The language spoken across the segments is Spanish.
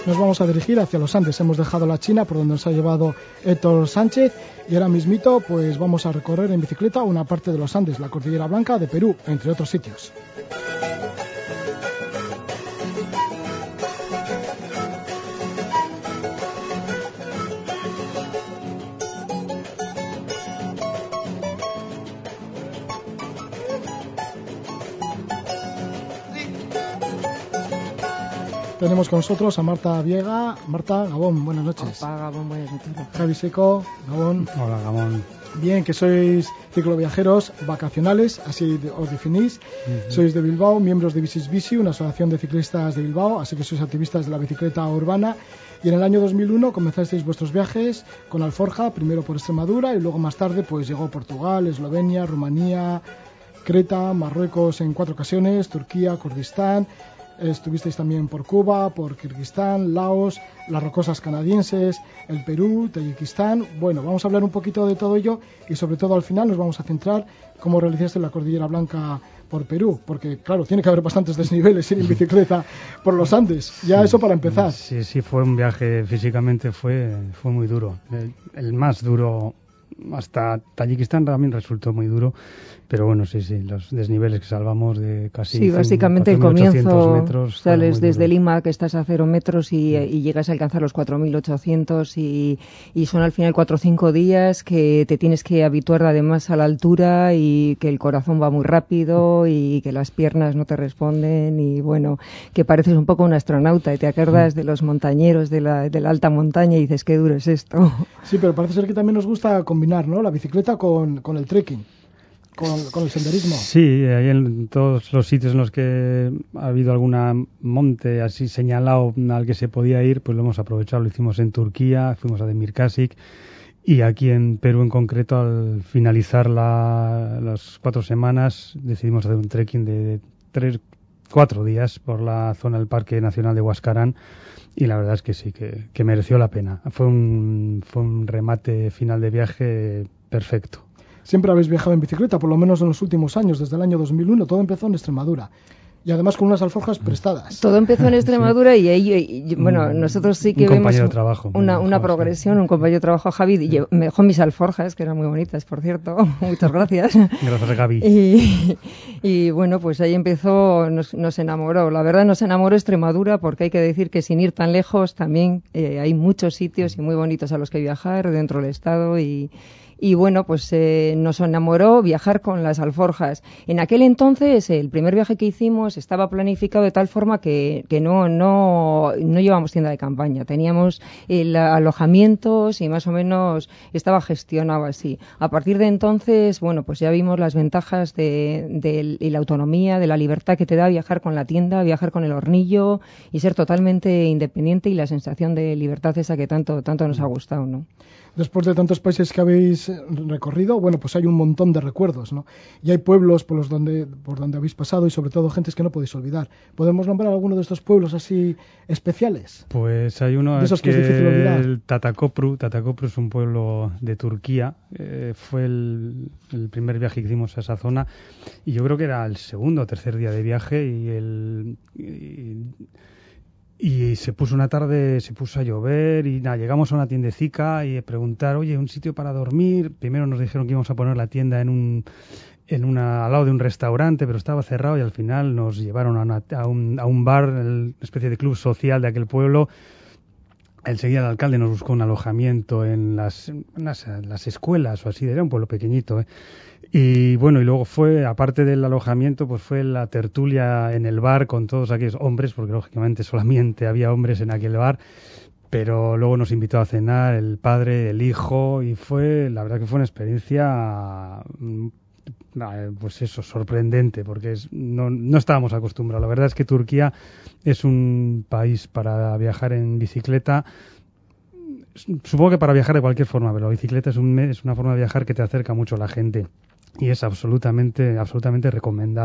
Nos vamos a dirigir hacia los Andes. Hemos dejado la China, por donde nos ha llevado Héctor Sánchez, y ahora mismito pues vamos a recorrer en bicicleta una parte de los Andes, la Cordillera Blanca de Perú, entre otros sitios. Tenemos con nosotros a Marta Viega. Marta, Gabón, buenas noches. Opa, Gabón, buenas noches. Javi Seco, Gabón. Hola, Gabón. Bien, que sois cicloviajeros vacacionales, así os definís. Sois de Bilbao, miembros de Bicis Bici, una asociación de ciclistas de Bilbao, así que sois activistas de la bicicleta urbana. Y en el año 2001 comenzasteis vuestros viajes con Alforja, primero por Extremadura y luego más tarde pues llegó Portugal, Eslovenia, Rumanía, Creta, Marruecos en 4 ocasiones, Turquía, Kurdistán. Estuvisteis también por Cuba, por Kirguistán, Laos, las rocosas canadienses, el Perú, Tayikistán. Bueno, vamos a hablar un poquito de todo ello y sobre todo al final nos vamos a centrar cómo realizaste la Cordillera Blanca por Perú, porque claro, tiene que haber bastantes desniveles ir en bicicleta por los Andes. Ya eso para empezar. Sí, fue un viaje, físicamente fue muy duro. El más duro, hasta Tayikistán también resultó muy duro. Pero bueno, sí, los desniveles que salvamos de casi... Sí, básicamente el comienzo, metros, sales desde Lima, que estás a 0 metros y llegas a alcanzar los 4.800 y son al final 4 o 5 días que te tienes que habituar además a la altura y que el corazón va muy rápido y que las piernas no te responden y bueno, que pareces un poco un astronauta y te acuerdas de los montañeros de la alta montaña y dices, qué duro es esto. Sí, pero parece ser que también nos gusta combinar, ¿no?, la bicicleta con el trekking. Con el senderismo. Sí, ahí en todos los sitios en los que ha habido algún monte así señalado al que se podía ir, pues lo hemos aprovechado. Lo hicimos en Turquía, fuimos a Demirkasik y aquí en Perú en concreto, al finalizar las 4 semanas, decidimos hacer un trekking de 4 días por la zona del Parque Nacional de Huascarán y la verdad es que sí, que mereció la pena. Fue un remate final de viaje perfecto. Siempre habéis viajado en bicicleta, por lo menos en los últimos años, desde el año 2001. Todo empezó en Extremadura. Y además con unas alforjas prestadas. Todo empezó en Extremadura sí. y bueno, nosotros sí que vemos una progresión, un compañero de trabajo, Javi, me dejó mis alforjas, que eran muy bonitas, por cierto. Muchas gracias. Gracias, Gaby. Y bueno, pues ahí empezó, nos enamoró. La verdad nos enamoró Extremadura porque hay que decir que sin ir tan lejos también hay muchos sitios y muy bonitos a los que viajar dentro del estado y bueno, pues nos enamoró viajar con las alforjas. En aquel entonces, el primer viaje que hicimos estaba planificado de tal forma que no llevábamos tienda de campaña. Teníamos alojamientos y más o menos estaba gestionado así. A partir de entonces, bueno, pues ya vimos las ventajas de la autonomía, de la libertad que te da viajar con la tienda, viajar con el hornillo y ser totalmente independiente y la sensación de libertad esa que tanto nos ha gustado, ¿no? Después de tantos países que habéis recorrido, bueno, pues hay un montón de recuerdos, ¿no? Y hay pueblos por donde habéis pasado y sobre todo gentes que no podéis olvidar. ¿Podemos nombrar alguno de estos pueblos así especiales? Pues hay uno de esos que es difícil olvidar. El Tatakopru es un pueblo de Turquía. Fue el primer viaje que hicimos a esa zona y yo creo que era el segundo o tercer día de viaje y se puso una tarde, se puso a llover y nada, llegamos a una tiendecica y preguntar, oye, un sitio para dormir. Primero nos dijeron que íbamos a poner la tienda al lado de un restaurante, pero estaba cerrado y al final nos llevaron a un bar, una especie de club social de aquel pueblo. Enseguida el alcalde nos buscó un alojamiento en las escuelas o así, era un pueblo pequeñito, ¿eh? Y bueno, y luego fue, aparte del alojamiento, pues fue la tertulia en el bar con todos aquellos hombres, porque lógicamente solamente había hombres en aquel bar, pero luego nos invitó a cenar el padre, el hijo, y la verdad que fue una experiencia, pues eso, sorprendente, porque no estábamos acostumbrados. La verdad es que Turquía es un país para viajar en bicicleta. Supongo que para viajar de cualquier forma, pero la bicicleta es una forma de viajar que te acerca mucho a la gente y es absolutamente recomendable.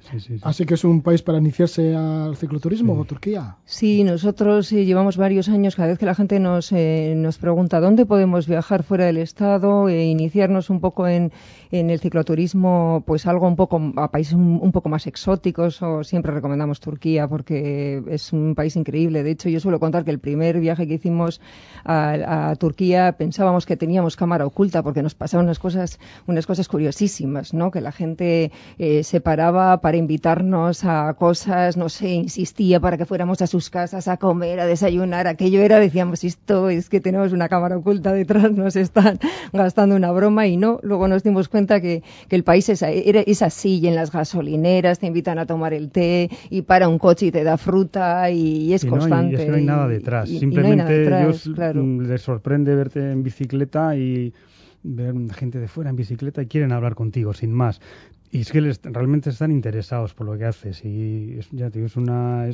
Sí. Así que es un país para iniciarse al cicloturismo, Turquía. Sí, nosotros llevamos varios años, cada vez que la gente nos pregunta dónde podemos viajar fuera del Estado e iniciarnos un poco en el cicloturismo, pues algo un poco a países un poco más exóticos, o siempre recomendamos Turquía porque es un país increíble. De hecho, yo suelo contar que el primer viaje que hicimos a Turquía pensábamos que teníamos cámara oculta porque nos pasaban unas cosas curiosísimas, ¿no? Que la gente se paraba para invitarnos a cosas, no sé, insistía para que fuéramos a sus casas a comer, a desayunar. Aquello era, decíamos, esto es que tenemos una cámara oculta detrás, nos están gastando una broma, y no. Luego nos dimos cuenta que el país es así, y en las gasolineras te invitan a tomar el té y para un coche y te da fruta y es constante. Y es que no hay nada detrás. Simplemente les sorprende verte en bicicleta y ver gente de fuera en bicicleta y quieren hablar contigo, sin más. Y es que realmente están interesados por lo que haces y ya te digo, es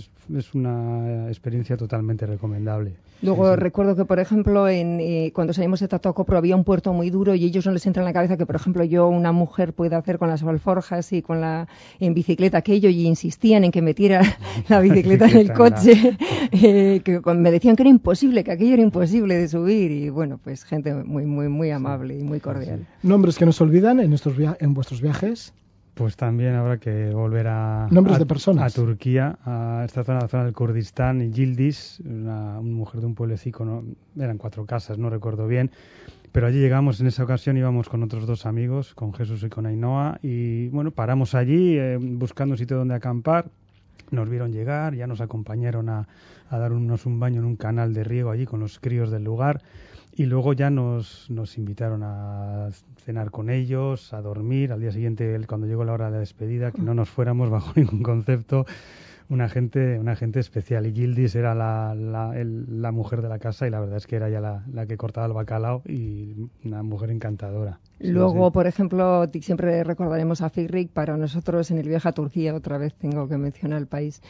una experiencia totalmente recomendable. Luego recuerdo que, por ejemplo, cuando salimos de Tatocopro había un puerto muy duro y ellos no les entra en la cabeza que, por ejemplo, una mujer puede hacer con las alforjas y en bicicleta aquello, y insistían en que metiera la bicicleta en el coche, que me decían que era imposible, que aquello era imposible de subir, y bueno, pues gente muy, muy, muy amable y muy cordial. ¿Nombres que nos olvidan en vuestros viajes? Pues también habrá que volver nombres de personas. A Turquía, a esta zona, la zona del Kurdistán, y Yildiz, una mujer de un pueblecito, ¿no? Eran 4 casas, no recuerdo bien, pero allí llegamos, en esa ocasión íbamos con otros 2 amigos, con Jesús y con Ainhoa, y bueno, paramos allí buscando un sitio donde acampar. Nos vieron llegar, ya nos acompañaron a darnos un baño en un canal de riego allí con los críos del lugar. Y luego ya nos invitaron a cenar con ellos, a dormir. Al día siguiente, cuando llegó la hora de la despedida, que no nos fuéramos bajo ningún concepto, una gente especial. Y Yildiz era la mujer de la casa, y la verdad es que era ya la que cortaba el bacalao, y una mujer encantadora. Luego, por ejemplo, siempre recordaremos a Fikrik. Para nosotros, en el viaje a Turquía, otra vez tengo que mencionar el país,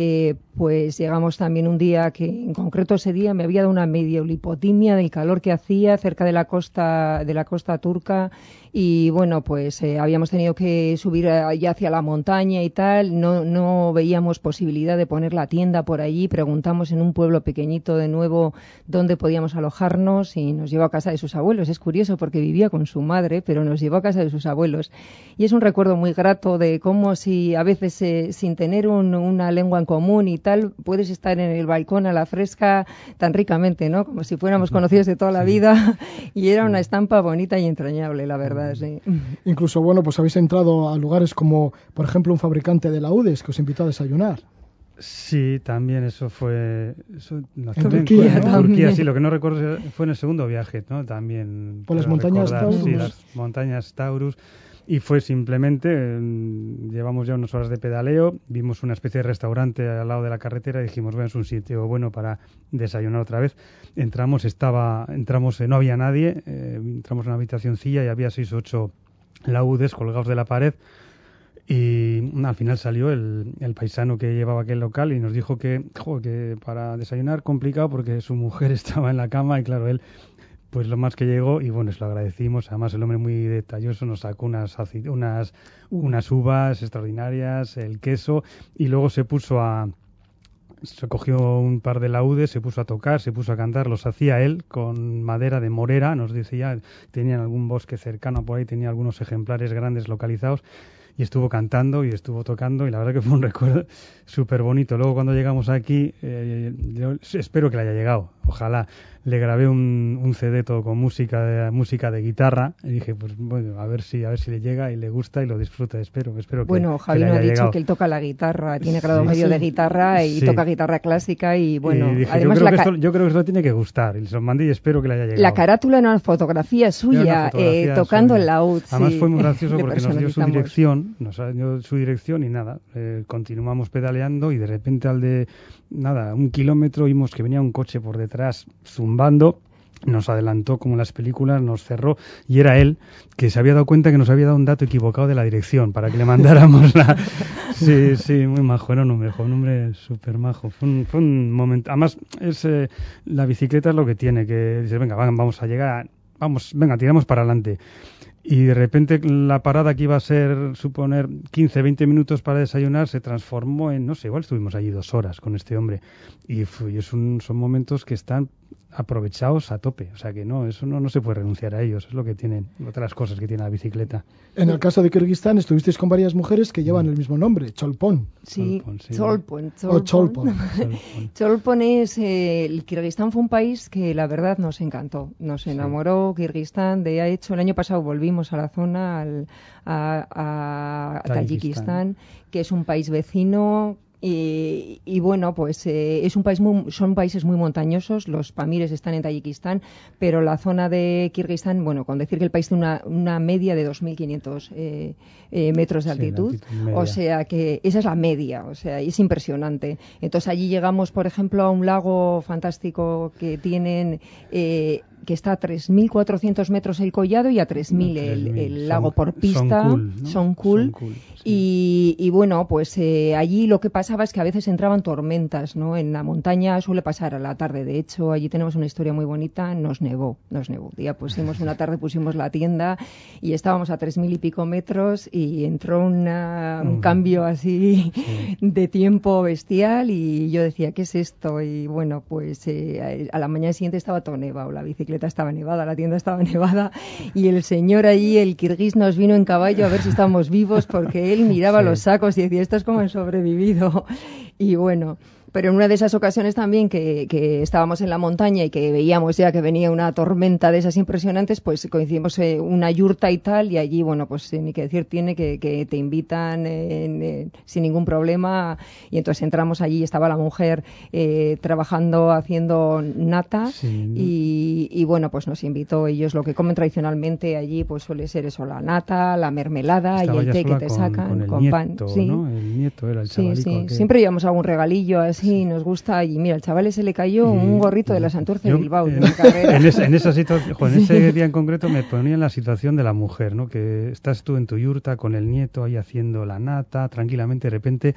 pues llegamos también un día que, en concreto ese día, me había dado una medio lipotimia del calor que hacía cerca de la costa turca, y bueno, pues habíamos tenido que subir allá hacia la montaña y tal. No veíamos posibilidad de poner la tienda por allí. Preguntamos en un pueblo pequeñito de nuevo dónde podíamos alojarnos, y nos llevó a casa de sus abuelos. Es curioso porque vivía con su madre, pero nos llevó a casa de sus abuelos, y es un recuerdo muy grato de cómo, si a veces sin tener una lengua en común y tal, puedes estar en el balcón a la fresca tan ricamente, ¿no? Como si fuéramos conocidos de toda la vida, y era una estampa bonita y entrañable, la verdad. Sí. Incluso, bueno, pues habéis entrado a lugares como, por ejemplo, un fabricante de laudes que os invitó a desayunar. Sí, también eso fue... en Turquía, ¿no? En Turquía, sí, lo que no recuerdo fue en el segundo viaje, ¿no? También... Por las montañas Taurus. Sí, las montañas Taurus. Y fue simplemente, llevamos ya unas horas de pedaleo, vimos una especie de restaurante al lado de la carretera y dijimos, bueno, es un sitio bueno para desayunar otra vez. Entramos, no había nadie, entramos en una habitacioncilla y había 6 o 8 laúdes colgados de la pared. Y al final salió el paisano que llevaba aquel local y nos dijo que para desayunar complicado porque su mujer estaba en la cama, y claro, él, pues lo más que llegó, y bueno, se lo agradecimos. Además, el hombre muy detalloso nos sacó unas uvas extraordinarias, el queso, y luego se cogió un par de laúdes, se puso a tocar, se puso a cantar. Los hacía él con madera de morera, nos decía, tenían algún bosque cercano por ahí, tenía algunos ejemplares grandes localizados, y estuvo cantando y estuvo tocando, y la verdad que fue un recuerdo súper bonito. Luego, cuando llegamos aquí, yo espero que le haya llegado, ojalá. Le grabé un CD todo con música de guitarra, y dije, pues bueno, a ver si le llega y le gusta y lo disfruta. Espero que bueno, Javi nos ha dicho que él toca la guitarra, tiene grado medio de guitarra y toca guitarra clásica, y bueno, y dije, además yo creo que esto tiene que gustar, y se lo mandé y espero que le haya llegado. La carátula era una fotografía suya, tocando el laúd. Además fue muy gracioso porque nos dio su dirección y nada, continuamos pedaleando, y de repente al de 1 kilómetro vimos que venía un coche por detrás zumbando, nos adelantó como en las películas, nos cerró, y era él, que se había dado cuenta que nos había dado un dato equivocado de la dirección para que le mandáramos la... Sí, muy majo, era un hombre súper majo. Fue un momento, además la bicicleta es lo que tiene, que dices, venga, vamos a llegar, venga, tiramos para adelante. Y de repente la parada que iba a ser, suponer, 15, 20 minutos para desayunar, se transformó en, no sé, igual estuvimos allí 2 horas con este hombre. Y son momentos que están aprovechados a tope. O sea que no, eso no se puede renunciar a ellos. Es lo que tienen, otras cosas que tiene la bicicleta. En el caso de Kirguistán estuvisteis con varias mujeres que llevan el mismo nombre, Cholpon. Sí, Cholpon. Cholpon es... el Kirguistán fue un país que la verdad nos encantó. Nos enamoró Kirguistán. De hecho, el año pasado volvimos a la zona, a Tayikistán, que es un país vecino. Y bueno, pues son países muy montañosos. Los Pamires están en Tayikistán, pero la zona de Kirguistán, bueno, con decir que el país tiene una media de 2.500 metros de altitud, o sea que esa es la media, o sea, es impresionante. Entonces allí llegamos, por ejemplo, a un lago fantástico que tienen... que está a 3.400 metros el collado y a 3.000 el lago por pista. Son cool. Sí. Y bueno, pues allí lo que pasaba es que a veces entraban tormentas, ¿no? En la montaña suele pasar a la tarde. De hecho, allí tenemos una historia muy bonita. Nos nevó. Un día una tarde pusimos la tienda y estábamos a 3.000 y pico metros y entró un cambio así de tiempo bestial y yo decía, ¿qué es esto? Y bueno, pues a la mañana siguiente estaba todo nevado, la bicicleta estaba nevada, la tienda estaba nevada y el señor allí, el kirguís, nos vino en caballo a ver si estábamos vivos porque él miraba los sacos y decía, estos cómo han sobrevivido. Y bueno, pero en una de esas ocasiones también que estábamos en la montaña y que veíamos ya que venía una tormenta de esas impresionantes, pues coincidimos una yurta y tal, y allí, bueno, pues ni que decir tiene que te invitan sin ningún problema, y entonces entramos allí, estaba la mujer trabajando, haciendo nata, y bueno, pues nos invitó. Ellos lo que comen tradicionalmente allí pues suele ser eso, la nata, la mermelada y el té que te sacan con pan. Sí, ¿no? El nieto era el chavalico. Sí. Siempre llevamos algún regalillo así. Sí, nos gusta. Y mira, al chaval se le cayó un gorrito de la Santurce de Bilbao de una carrera. En esa situación, en ese día en concreto me ponía en la situación de la mujer, ¿no? Que estás tú en tu yurta con el nieto ahí haciendo la nata, tranquilamente, de repente,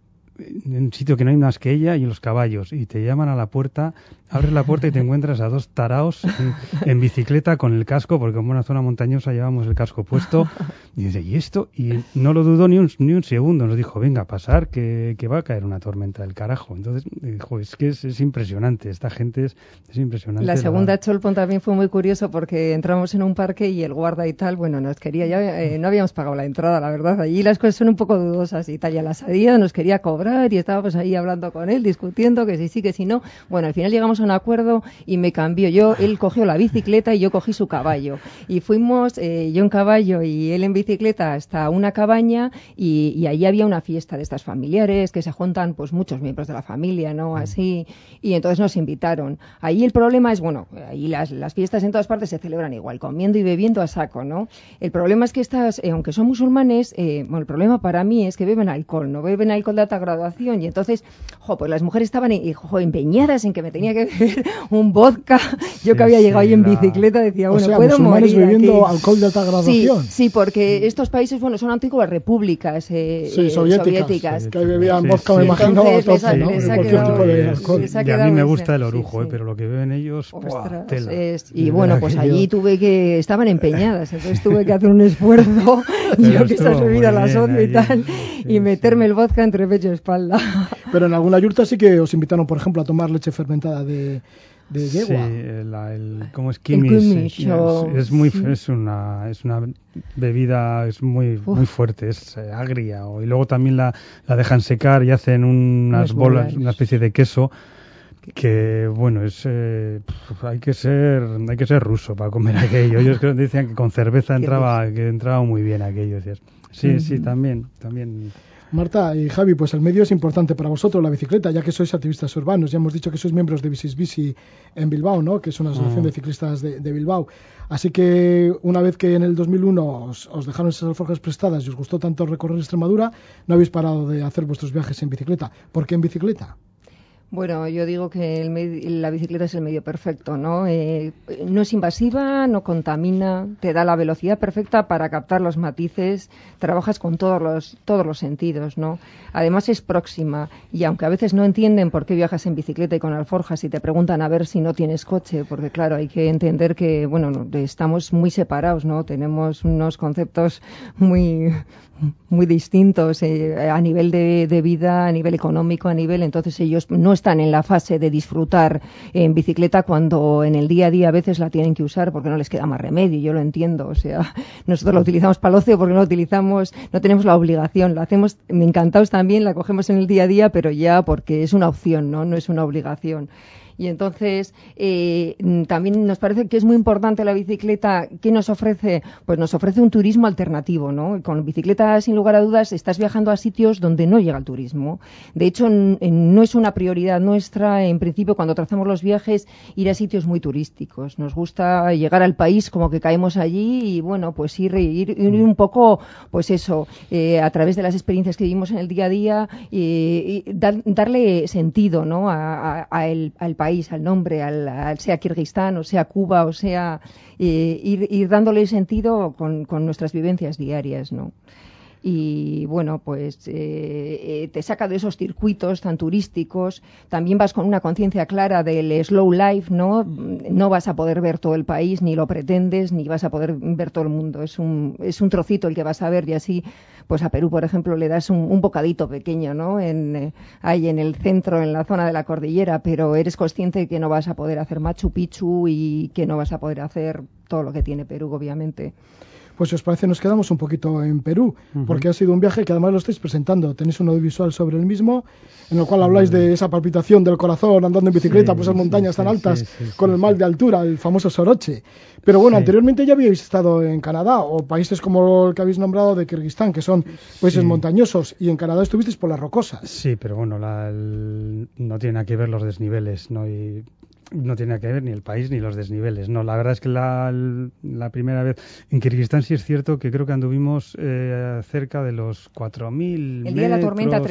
en un sitio que no hay más que ella y los caballos, y te llaman a la puerta, abres la puerta y te encuentras a 2 taraos en bicicleta con el casco, porque como una zona montañosa llevamos el casco puesto, y dice, ¿y esto? Y no lo dudó ni un segundo, nos dijo, venga, a pasar, que va a caer una tormenta del carajo. Entonces, dijo, es que es impresionante, esta gente es impresionante. La segunda Cholpon también fue muy curioso porque entramos en un parque y el guarda y tal, bueno, nos quería, ya no habíamos pagado la entrada, la verdad, allí las cosas son un poco dudosas y tal, y a la salida nos quería cobrar y estábamos ahí hablando con él, discutiendo que sí, que si no. Bueno, al final llegamos a un acuerdo y me cambió. Él cogió la bicicleta y yo cogí su caballo. Y fuimos, yo en caballo y él en bicicleta, hasta una cabaña y allí había una fiesta de estas familiares que se juntan pues muchos miembros de la familia, ¿no? Así. Y entonces nos invitaron. Ahí el problema es, bueno, ahí las fiestas en todas partes se celebran igual, comiendo y bebiendo a saco, ¿no? El problema es que estas, aunque son musulmanes, bueno, el problema para mí es que beben alcohol, no beben alcohol de alta graduación, y entonces, pues las mujeres estaban empeñadas en que me tenía que beber un vodka. Yo que había llegado ahí en bicicleta decía, bueno, puedo morir bebiendo alcohol de alta graduación. Sí, porque estos países, bueno, son antiguas repúblicas soviéticas. Que bebían vodka, me imagino, a tope, ¿no? Cualquier tipo de alcohol. Y a mí me gusta el orujo, pero lo que beben ellos, tela. Y bueno, pues allí estaban empeñadas, entonces tuve que hacer un esfuerzo, yo que estas bebidas las odio y tal, y meterme el vodka entre pecho y espalda. Pero en alguna yurta sí que os invitaron, por ejemplo, a tomar leche fermentada de yegua. Sí, ¿cómo es? Kimis. Es una bebida muy fuerte, es agria. Y luego también la dejan secar y hacen unas bolas, una especie de queso que, bueno, hay que ser ruso para comer aquello. Ellos decían que con cerveza entraba muy bien aquello. Sí, también. Marta y Javi, pues el medio es importante para vosotros, la bicicleta, ya que sois activistas urbanos. Ya hemos dicho que sois miembros de Bici en Bilbao, ¿no? Que es una asociación de ciclistas de Bilbao. Así que una vez que en el 2001 os dejaron esas alforjas prestadas y os gustó tanto recorrer Extremadura, no habéis parado de hacer vuestros viajes en bicicleta. ¿Por qué en bicicleta? Bueno, yo digo que la bicicleta es el medio perfecto, ¿no? No es invasiva, no contamina, te da la velocidad perfecta para captar los matices, trabajas con todos los sentidos, ¿no? Además es próxima y aunque a veces no entienden por qué viajas en bicicleta y con alforjas y te preguntan a ver si no tienes coche, porque claro, hay que entender que, bueno, estamos muy separados, ¿no? Tenemos unos conceptos muy distintos a nivel de vida, a nivel económico, entonces ellos no están en la fase de disfrutar en bicicleta cuando en el día a día a veces la tienen que usar porque no les queda más remedio, yo lo entiendo, o sea, nosotros la utilizamos para el ocio porque no tenemos la obligación, la hacemos encantados también, la cogemos en el día a día, pero ya porque es una opción, no es una obligación. Y entonces también nos parece que es muy importante la bicicleta. ¿Qué nos ofrece? Pues nos ofrece un turismo alternativo, ¿no? Con bicicleta, sin lugar a dudas, estás viajando a sitios donde no llega el turismo. De hecho, no es una prioridad nuestra, en principio, cuando trazamos los viajes, ir a sitios muy turísticos. Nos gusta llegar al país como que caemos allí y, bueno, pues ir un poco, pues eso, a través de las experiencias que vivimos en el día a día, y darle sentido, ¿no? al país, al nombre, sea Kirguistán o sea Cuba o sea ir dándole sentido con nuestras vivencias diarias, ¿no? Y bueno, pues te saca de esos circuitos tan turísticos, también vas con una conciencia clara del slow life, ¿no? No vas a poder ver todo el país, ni lo pretendes, ni vas a poder ver todo el mundo, es un trocito el que vas a ver y así, pues a Perú, por ejemplo, le das un bocadito pequeño, ¿no? Ahí en el centro, en la zona de la cordillera, pero eres consciente de que no vas a poder hacer Machu Picchu y que no vas a poder hacer todo lo que tiene Perú, obviamente. Pues si os parece nos quedamos un poquito en Perú, porque ha sido un viaje que además lo estáis presentando. Tenéis un audiovisual sobre el mismo, en el cual habláis de esa palpitación del corazón andando en bicicleta por esas montañas tan altas, con el mal de altura, el famoso Soroche. Pero bueno, anteriormente ya habíais estado en Canadá, o países como el que habéis nombrado de Kirguistán, que son países montañosos, y en Canadá estuvisteis por las rocosas. Sí, pero bueno, no tiene nada que ver los desniveles, ¿no? Y no tiene nada que ver ni el país ni los desniveles. No, la verdad es que la primera vez en Kirguistán sí es cierto que creo que anduvimos cerca de los 4.000 el día de la tormenta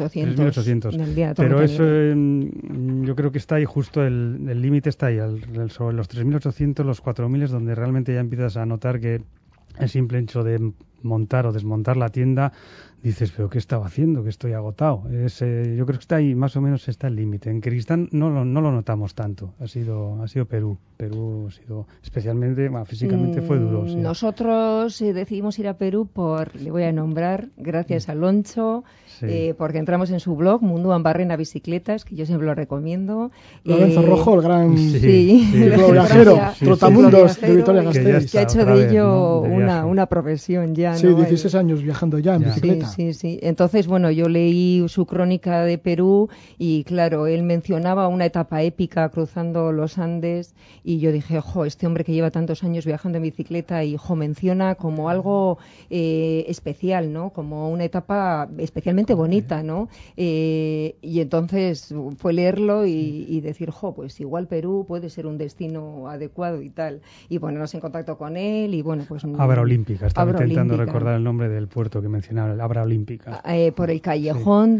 3.800. Pero eso yo creo que está ahí justo el límite está ahí sobre los 3.800, los 4.000 es donde realmente ya empiezas a notar que el simple hecho de montar o desmontar la tienda dices, pero ¿qué estaba haciendo? Que estoy agotado. Yo creo que está ahí, más o menos está el límite. En Kirguistán no lo notamos tanto. Ha sido Perú. Perú ha sido especialmente, físicamente fue duro. Sí. Nosotros decidimos ir a Perú le voy a nombrar, gracias a Loncho, porque entramos en su blog, Mundo Ambarrena Bicicletas, que yo siempre lo recomiendo. Lorenzo Rojo, el gran viajero, trotamundos de Vitoria-Gasteiz. Que ha hecho de ello una profesión ya. Sí, 16 años viajando ya en bicicleta. Sí. Entonces, bueno, yo leí su crónica de Perú y, claro, él mencionaba una etapa épica cruzando los Andes y yo dije, ojo, este hombre que lleva tantos años viajando en bicicleta y, menciona como algo especial, ¿no? Como una etapa especialmente bonita, ¿no? Y entonces fue leerlo y decir, pues igual Perú puede ser un destino adecuado y tal. Y ponernos en contacto con él y, bueno, pues... Abra Olímpica, estaba intentando recordar el nombre del puerto que mencionaba, Abra Olímpica. Por el callejón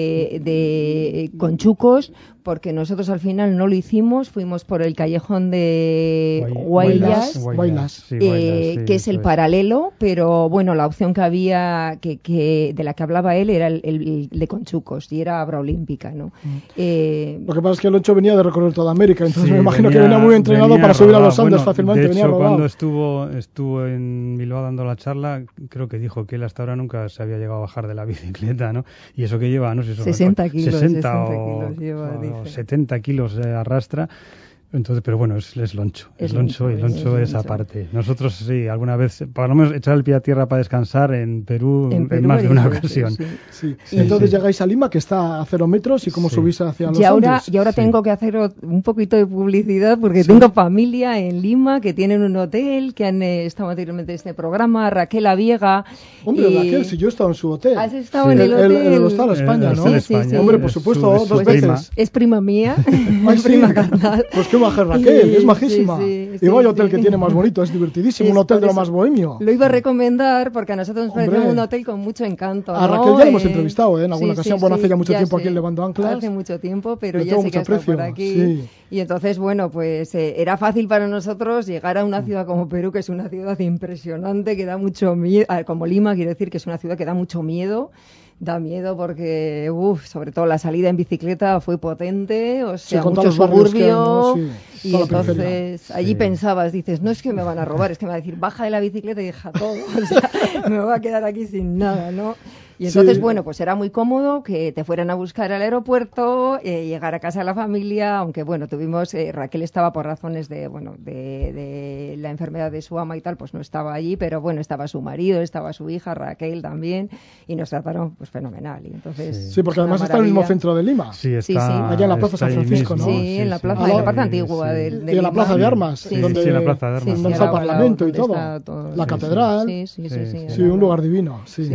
de Conchucos, porque nosotros al final no lo hicimos, fuimos por el callejón de Huaylas, que es el paralelo, pero bueno, la opción que había, de la que hablaba él, era el de Conchucos, y era Abra Olímpica, ¿no? Lo que pasa es que el 8 venía de recorrer toda América, entonces me imagino que venía muy entrenado para subir a los Andes fácilmente. De hecho, cuando estuvo en Bilbao dando la charla, creo que dijo que él hasta ahora nunca se había llegado a bajar de la bicicleta, ¿no? Y eso que lleva, no sé, 60 kilos, 60 kilos lleva, o 70 kilos arrastra. Entonces, pero bueno, es Loncho. Es Loncho y Loncho es aparte. Nosotros sí, alguna vez, por lo menos echar el pie a tierra para descansar en Perú en más de una ocasión. Sí. Y entonces llegáis a Lima, que está a 0 metros, y cómo subís hacia los Andes. Y ahora tengo que hacer un poquito de publicidad, porque tengo familia en Lima que tienen un hotel, que han estado anteriormente en este programa, Raquel Aviega. Hombre, Raquel, si yo he estado en su hotel. ¿Has estado en el hotel? El Hostal España, ¿no? Sí. Hombre, por supuesto, dos veces. Es prima mía, es prima carnal. Pues Qué maja Raquel, es majísima. Sí, y vaya hotel que tiene más bonito, es divertidísimo, un hotel de lo más bohemio. Lo iba a recomendar porque a nosotros nos pareció un hotel con mucho encanto, ¿no? A Raquel ya la hemos entrevistado, en alguna ocasión, bueno, hace ya mucho tiempo sé, aquí en Levando Anclas. Hace mucho tiempo, pero Le ya sé que está aprecio, por aquí. sí. Y entonces, bueno, pues era fácil para nosotros llegar a una ciudad como Perú, que es una ciudad impresionante, que da mucho miedo, como Lima, quiero decir que es una ciudad que da mucho miedo. Da miedo porque, sobre todo la salida en bicicleta fue potente, o sea, mucho suburbio, y entonces allí pensabas, dices, no es que me van a robar, es que me va a decir, baja de la bicicleta y deja todo, o sea, me voy a quedar aquí sin nada, ¿no? Y entonces, bueno, pues era muy cómodo que te fueran a buscar al aeropuerto, llegar a casa de la familia, aunque, bueno, Raquel estaba por razones de la enfermedad de su ama y tal, pues no estaba allí, pero bueno, estaba su marido, estaba su hija, Raquel también, y nos trataron pues fenomenal. Y entonces, sí, porque además está en el mismo centro de Lima. Sí, está allá en la Plaza San Francisco, ¿no? Sí, en la plaza, en la parte antigua de y en la Plaza de Armas, donde en la Plaza de Armas, donde está el Parlamento y todo, la catedral, sí, un lugar divino, sí.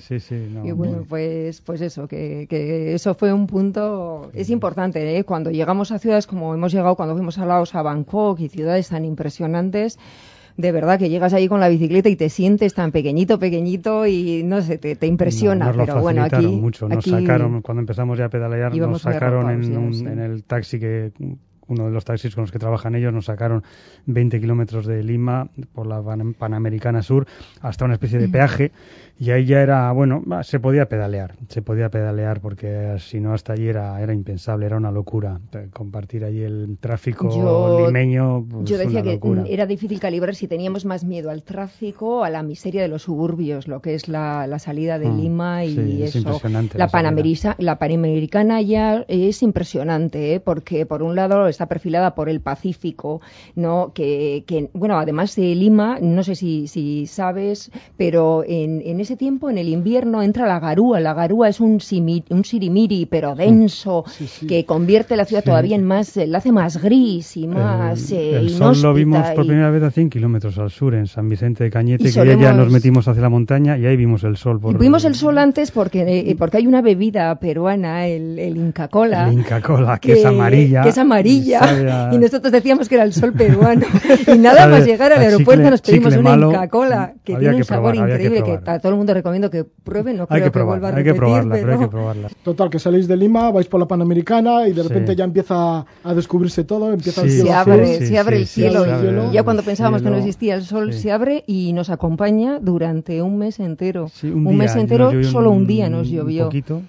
Y bueno, pues eso, que eso fue un punto, es importante, ¿eh? Cuando llegamos a ciudades como hemos llegado, cuando fuimos a Laos, a Bangkok y ciudades tan impresionantes, de verdad que llegas ahí con la bicicleta y te sientes tan pequeñito y no sé, te impresiona, pero bueno, aquí mucho. Nos sacaron, cuando empezamos ya a pedalear, nos sacaron en el taxi uno de los taxis con los que trabajan ellos, nos sacaron 20 kilómetros de Lima por la Panamericana Sur hasta una especie de peaje, y ahí ya era, bueno, se podía pedalear porque si no hasta allí era impensable, era una locura compartir allí el tráfico limeño. Pues yo decía que locura. Era difícil calibrar si teníamos más miedo al tráfico, a la miseria de los suburbios, lo que es la salida de Lima y eso. La Panamericana ya es impresionante, porque por un lado está perfilada por el Pacífico, ¿no? Que bueno, además de Lima, no sé si sabes, pero en ese tiempo, en el invierno, entra la garúa. La garúa es un sirimiri, pero denso, que convierte la ciudad todavía en más, la hace más gris y más el sol lo vimos por primera vez a 100 kilómetros al sur, en San Vicente de Cañete, que ya nos metimos hacia la montaña y ahí vimos el sol. Vimos el sol antes porque hay una bebida peruana, el Inca Cola. El Inca Cola, que es amarilla. Que es amarilla. Y nosotros decíamos que era el sol peruano. Y nada más llegar al aeropuerto nos pedimos una Inca Cola, que tiene un sabor increíble, que a todo el mundo recomiendo que prueben, no creo que vuelva a repetir. Hay que probarla. Total, que salís de Lima, vais por la Panamericana y de repente ya empieza a descubrirse todo, empieza el cielo se abre el cielo. Y ya cuando pensábamos que no existía el sol, se abre y nos acompaña durante un mes entero. Un mes entero, solo un día nos llovió.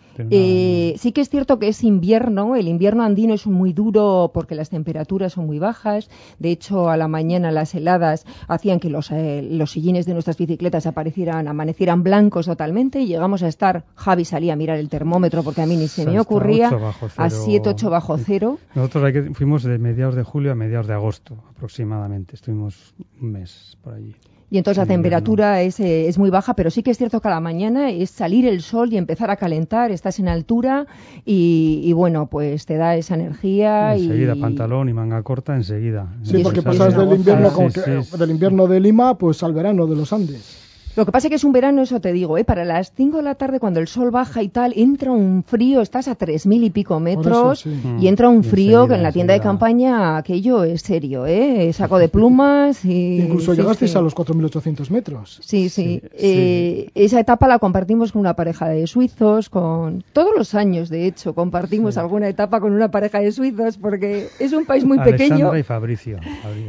Sí que es cierto que es invierno, el invierno andino es muy duro porque las temperaturas son muy bajas. De hecho, a la mañana las heladas hacían que los sillines de nuestras bicicletas amanecieran blancos totalmente, y llegamos a estar, Javi salía a mirar el termómetro porque a mí ni se me ocurría, a 7-8 bajo cero. Nosotros fuimos de mediados de julio a mediados de agosto aproximadamente, estuvimos un mes por allí. Y entonces la temperatura es muy baja, pero sí que es cierto que a la mañana es salir el sol y empezar a calentar, estás en altura y bueno, pues te da esa energía. Enseguida, pantalón y manga corta, enseguida. Sí, porque pasas del invierno de Lima pues al verano de los Andes. Lo que pasa es que es un verano, eso te digo, para las 5 de la tarde, cuando el sol baja y tal, entra un frío, estás a 3.000 y pico metros, y entra un frío que en la tienda de campaña aquello es serio, saco de plumas y... Incluso llegasteis a los 4.800 metros. Sí. Esa etapa la compartimos con una pareja de suizos, todos los años, de hecho, compartimos alguna etapa con una pareja de suizos, porque es un país muy pequeño. Alessandra y Fabrizio.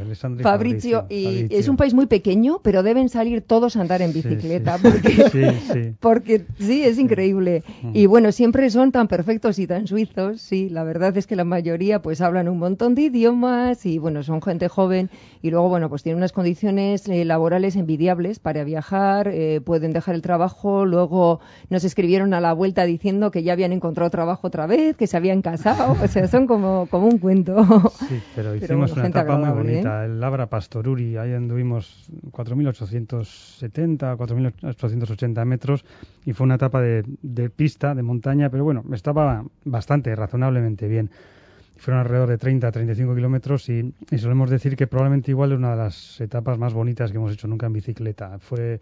Y es un país muy pequeño, pero deben salir todos a andar en bicicleta, porque sí, es increíble. Y bueno, siempre son tan perfectos y tan suizos, sí, la verdad es que la mayoría pues hablan un montón de idiomas y bueno, son gente joven y luego bueno, pues tienen unas condiciones laborales envidiables para viajar, pueden dejar el trabajo, luego nos escribieron a la vuelta diciendo que ya habían encontrado trabajo otra vez, que se habían casado, o sea, son como un cuento. Sí, pero hicimos una etapa muy bonita, el Labra Pastoruri, ahí anduvimos 4.870, 4.880 metros y fue una etapa de pista, de montaña, pero bueno, estaba razonablemente bien. Fueron alrededor de 30-35 kilómetros y solemos decir que probablemente igual es una de las etapas más bonitas que hemos hecho nunca en bicicleta. Fue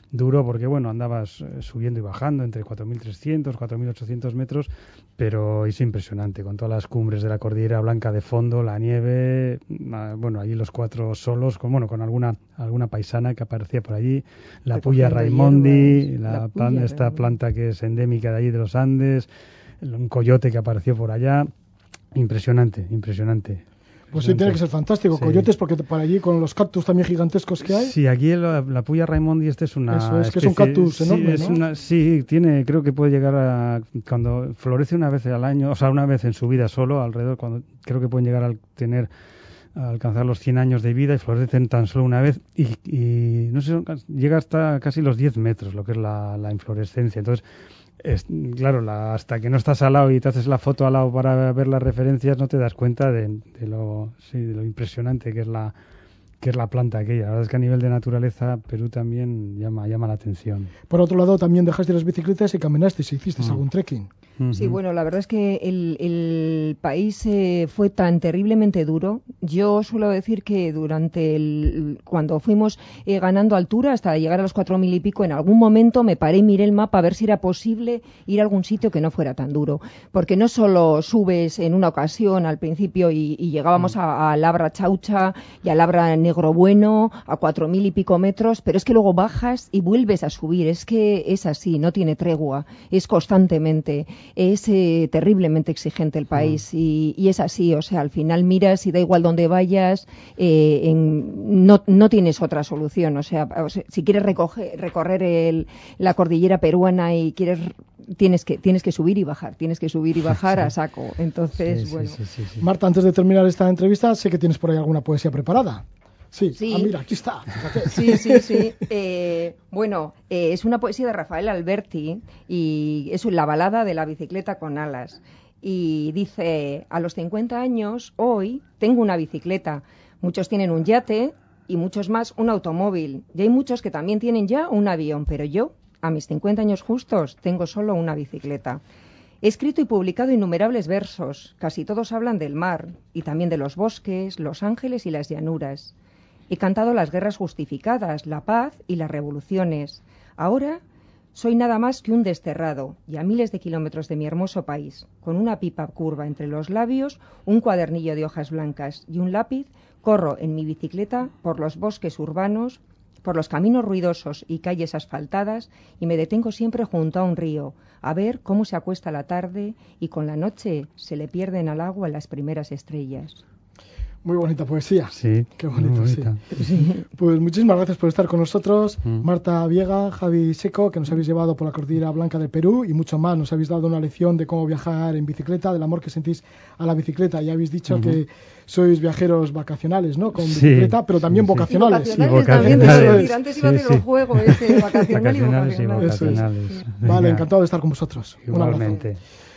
duro porque, bueno, andabas subiendo y bajando entre 4.300, 4.800 metros, pero es impresionante, con todas las cumbres de la Cordillera Blanca de fondo, la nieve, bueno, allí los 4 solos, con alguna paisana que aparecía por allí, la Puya Raimondi, esta planta que es endémica de allí de los Andes, un coyote que apareció por allá. Impresionante. Pues sí, tiene que ser fantástico. Sí. Coyotes, porque por allí con los cactus también gigantescos que hay. Sí, aquí la Puya Raimondi es una Eso es, que es un cactus enorme, ¿no? Sí, creo que puede llegar a... Cuando florece una vez al año, o sea, una vez en su vida solo, creo que pueden llegar a alcanzar los 100 años de vida y florecen tan solo una vez y no sé, llega hasta casi los 10 metros, lo que es la inflorescencia. Entonces, claro, hasta que no estás al lado y te haces la foto al lado para ver las referencias, no te das cuenta de lo impresionante que es la planta aquella. La verdad es que a nivel de naturaleza Perú también llama la atención. Por otro lado, también dejaste las bicicletas y caminasteis, hicisteis algún trekking. Sí, bueno, la verdad es que el país fue tan terriblemente duro. Yo suelo decir que cuando fuimos ganando altura hasta llegar a los 4.000 y pico, en algún momento me paré y miré el mapa a ver si era posible ir a algún sitio que no fuera tan duro. Porque no solo subes en una ocasión al principio y llegábamos a Labra Chaucha y a Labra Negro Bueno, a 4.000 y pico metros, pero es que luego bajas y vuelves a subir. Es que es así, no tiene tregua, es constantemente. Es terriblemente exigente el país y es así, o sea, al final miras y da igual dónde vayas, no tienes otra solución, o sea si quieres recorrer la cordillera peruana y tienes que subir y bajar a saco. Entonces, bueno. Sí. Marta, antes de terminar esta entrevista, sé que tienes por ahí alguna poesía preparada. Sí. Mira, aquí está. Sí. Bueno, es una poesía de Rafael Alberti y es la balada de la bicicleta con alas. Y dice, a los 50 años, hoy, tengo una bicicleta. Muchos tienen un yate y muchos más un automóvil. Y hay muchos que también tienen ya un avión, pero yo, a mis 50 años justos, tengo solo una bicicleta. He escrito y publicado innumerables versos. Casi todos hablan del mar y también de los bosques, los ángeles y las llanuras. He cantado las guerras justificadas, la paz y las revoluciones. Ahora soy nada más que un desterrado y a miles de kilómetros de mi hermoso país, con una pipa curva entre los labios, un cuadernillo de hojas blancas y un lápiz, corro en mi bicicleta por los bosques urbanos, por los caminos ruidosos y calles asfaltadas y me detengo siempre junto a un río, a ver cómo se acuesta la tarde y con la noche se le pierden al agua las primeras estrellas. Muy bonita poesía. Sí, qué bonito, sí. Pues muchísimas gracias por estar con nosotros. Marta Viega, Javi Seco, que nos habéis llevado por la Cordillera Blanca de Perú y mucho más. Nos habéis dado una lección de cómo viajar en bicicleta, del amor que sentís a la bicicleta. Ya habéis dicho que sois viajeros vacacionales, ¿no? Con bicicleta, pero también vocacionales. Sí, vocacionales. Antes iba a hacer el juego vacacional y vocacionales. Vale, encantado de estar con vosotros. Igualmente.